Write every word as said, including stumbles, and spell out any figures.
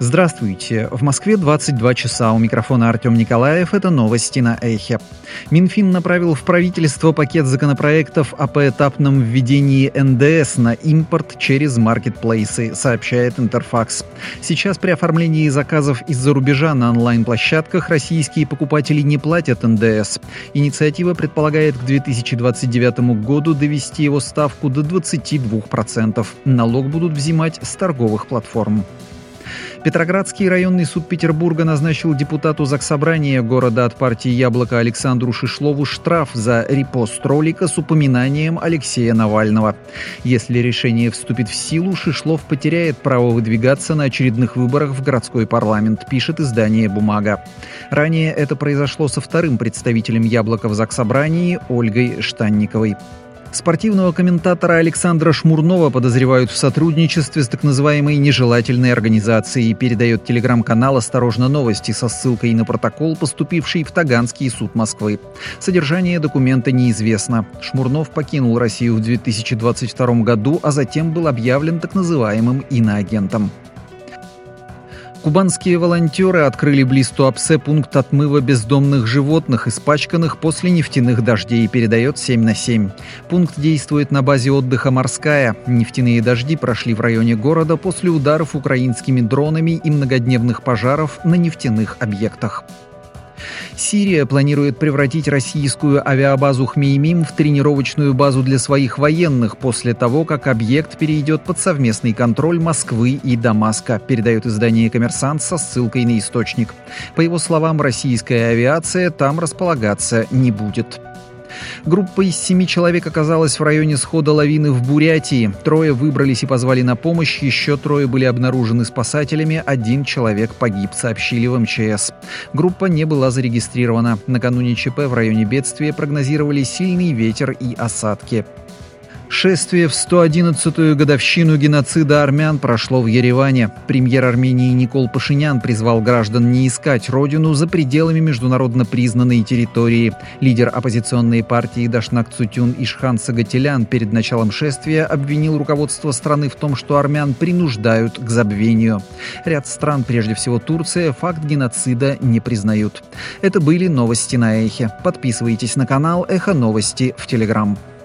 Здравствуйте. В Москве двадцать два часа. У микрофона Артем Николаев. Это новости на Эхе. Минфин направил в правительство пакет законопроектов о поэтапном введении эн дэ эс на импорт через маркетплейсы, сообщает Интерфакс. Сейчас при оформлении заказов из-за рубежа на онлайн-площадках российские покупатели не платят эн дэ эс. Инициатива предполагает к две тысячи двадцать девятому году довести его ставку до двадцати двух процентов. Налог будут взимать с торговых платформ. Петроградский районный суд Петербурга назначил депутату Заксобрания города от партии «Яблоко» Александру Шишлову штраф за репост ролика с упоминанием Алексея Навального. Если решение вступит в силу, Шишлов потеряет право выдвигаться на очередных выборах в городской парламент, пишет издание «Бумага». Ранее это произошло со вторым представителем «Яблока» в Заксобрании Ольгой Штанниковой. Спортивного комментатора Александра Шмурнова подозревают в сотрудничестве с так называемой нежелательной организацией, передает телеграм-канал «Осторожно, новости» со ссылкой на протокол, поступивший в Таганский суд Москвы. Содержание документа неизвестно. Шмурнов покинул Россию в две тысячи двадцать втором году, а затем был объявлен так называемым иноагентом. Кубанские волонтеры открыли близ Туапсе пункт отмыва бездомных животных, испачканных после нефтяных дождей, передает семь на семь. Пункт действует на базе отдыха «Морская». Нефтяные дожди прошли в районе города после ударов украинскими дронами и многодневных пожаров на нефтяных объектах. Сирия планирует превратить российскую авиабазу Хмеймим в тренировочную базу для своих военных после того, как объект перейдет под совместный контроль Москвы и Дамаска, передает издание «Коммерсант» со ссылкой на источник. По его словам, российская авиация там располагаться не будет. Группа из семи человек оказалась в районе схода лавины в Бурятии. Трое выбрались и позвали на помощь, еще трое были обнаружены спасателями, один человек погиб, сообщили в эм че эс. Группа не была зарегистрирована. Накануне ЧП в районе бедствия прогнозировали сильный ветер и осадки. Шествие в сто одиннадцатую годовщину геноцида армян прошло в Ереване. Премьер Армении Никол Пашинян призвал граждан не искать родину за пределами международно признанной территории. Лидер оппозиционной партии Дашнак Цутюн Ишхан Сагатилян перед началом шествия обвинил руководство страны в том, что армян принуждают к забвению. Ряд стран, прежде всего Турция, факт геноцида не признают. Это были новости на Эхе. Подписывайтесь на канал Эхо Новости в Телеграм.